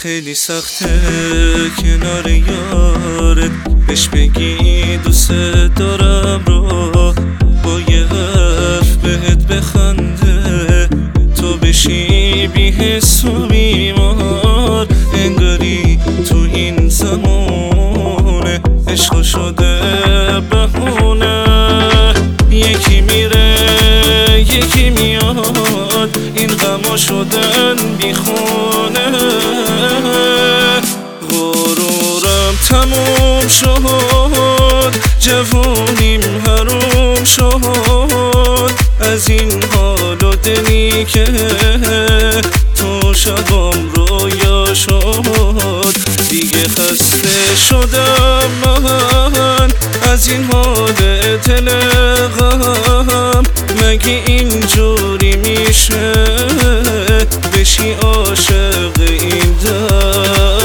خیلی سخته کنار یارت بهش بگی دوست دارم رو، با یه حرف بهت بخنده تو بشی بی‌حس و بیمار. انگاری تو این زمونه عشق شده بهونه، یکی میره یکی میاد، این غما شدن بیخونه. غرورم تموم شد، جوونیم حروم شد، از این حال و دلی که تو شبام رویا شد. دیگه خسته شدم من از این حال دل غم، مگه اینجوری میشه بشی عاشق این درد؟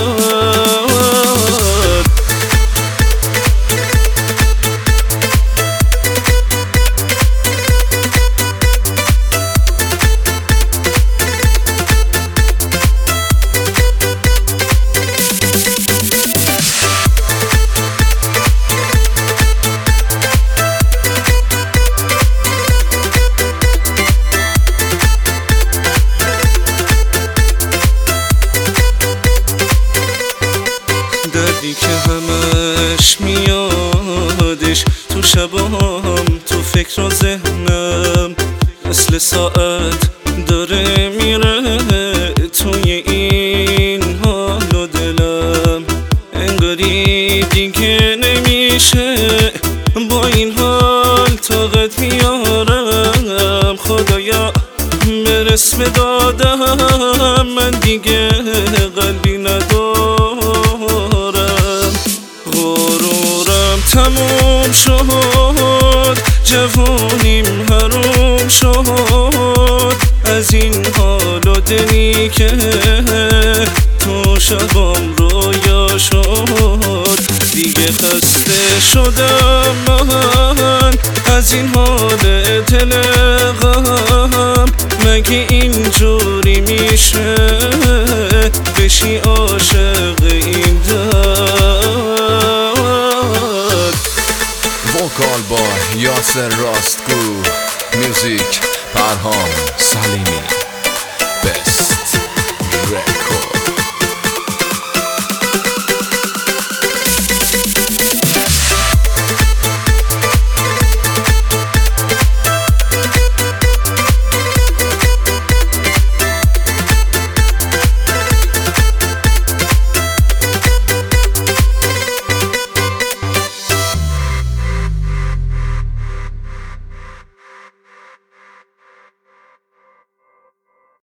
دردی که همش میادش تو شبام، تو فکر و ذهنم مثل ساعت داره میره توی این حال و دلم. انگاری دیگه نمیشه با این حال طاقت میارم، خدایا برس به دادم، من دیگه قلبی ندارم. غرورم تموم شد، جوونیم حروم شد، از این حال و دلی که تو شبام رویا شد. دیگه خسته شدم من از این حال دل غم، مگه اینجوری میشه بشی عاشق این درد؟ وکال با یاسر راستگو، میوزیک پرهام سلیمی.